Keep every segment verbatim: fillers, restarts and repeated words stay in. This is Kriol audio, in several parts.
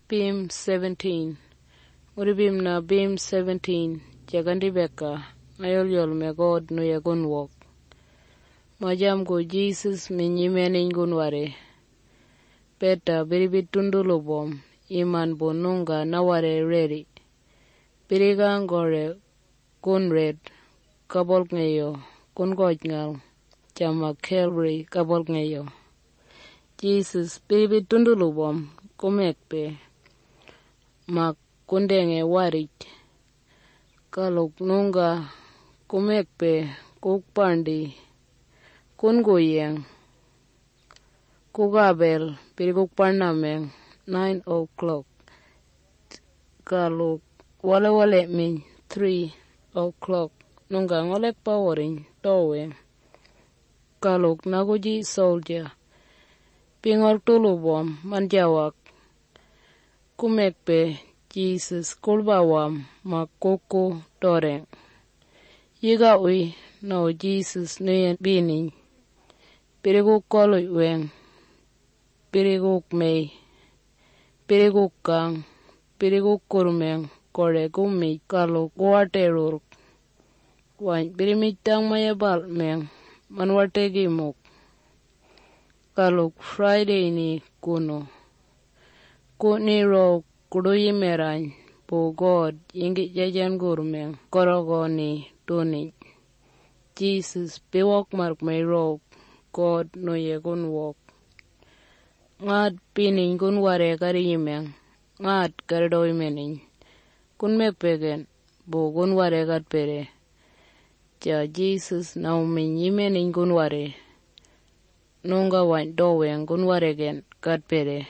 Beam seventeen. Uribim na beam seventeen. Jagandi beka. Ayol yol me God no yagun walk. Majam go Jesus minyimenin gunware. Beta biribit tundulubom. Iman bonunga naware ready. Birigang gore kun red. Kabol ngayo. Kun goj ngal. Jama Calvary kabol ngayo. Jesus biribit tundulubom. Kumekpe. Mak kundenge warit. Kalok nunga kumekpe kukpandi. Kun goyeng. Kugabel pirikukparnameng. Nine o'clock. Kalok wale wale min. Three o'clock. Nunga ngolek pawaring. Towe. Kalok naguji soldier. Pingol tulubom manjawak. Kumekpe Jesus kulbawam makoko toreng. Yiga ui no Jesus nuyen bini. Piriguk koloy weng. Piriguk may. Piriguk kang. Piriguk kurmeng. Kore gumi kalok waterurk. Wan pirimitang mayabal meng. Manwarte gimok. Kalok Friday ni kuno. Kuni ro kuduyi merany. Po God ingi jajan gurmeng. Korogoni tuni. Jesus piwok mark may ro. God no ye gun walk. Ngad pining gun ware karimeng. Ngad kardoy mening. Kun mekpegen. Bo gun ware kat pere. Ja Jesus na uminyi mening gun ware. Nunga wan doweng gun ware gen kat pere.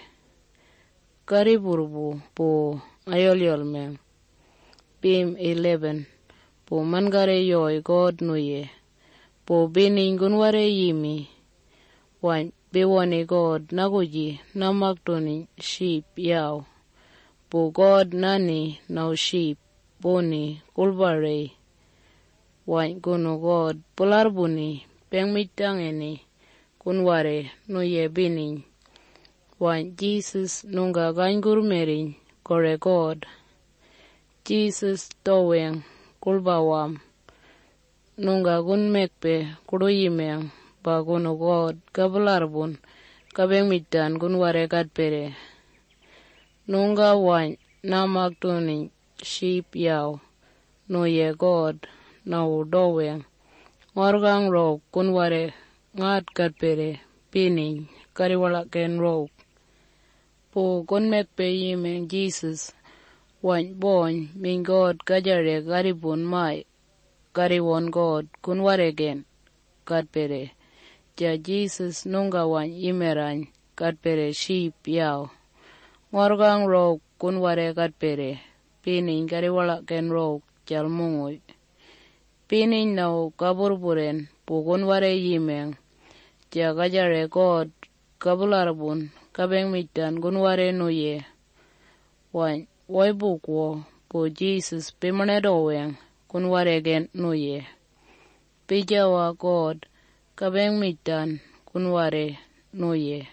Kariburbu po ayol yol meng. Beam eleven. Po mangare yoy God nuye. Po bining gunware yimi. Wan biwani God naguji namaktoni sheep yaw. Po God nani now sheep boni kulbare. Wan kuno God polarbuni pengmitangeni kunware nuye bining. Wan Jesus nunga gangur merin kore God. Jesus toweng kulbawam. Nunga gun mekpe kuduyimeng baguno God kabalarbun kabengmitan gun warekat pere. Nunga wan namaktuni sheep yaw. Nuye God na udoweng. Ngorgang rok kun ware ngat kat pere. Pining kariwalaken rok. Po kun mekpe yimeng Jesus. Wan bon min God kajare karibun mai. Kariwon God kun waregen kat pere. Ja Jesus nunga wan imerany kat pere sheep yaw. Ngorgang rok kun ware kat pere. Pining kariwalaken rok jal mungoy. Pining nau kaburburen po kun ware yimeng. Ja kajare God kabularbun kabengmitan kun ware nuye. Wan wai bukwo po Jesus pimanedoweng kun waregen nuye. Pijawa God kabengmitan kun ware nuye.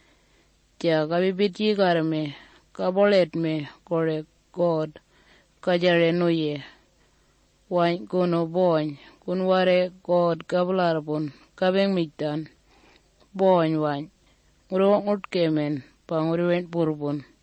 Ja kabibit yigarme kaboletme kore God kajare nuye. Wan kuno boy kun ware God kabularbun kabengmitan. Boy wan. Nguro ngut kemen panguriwen purbun.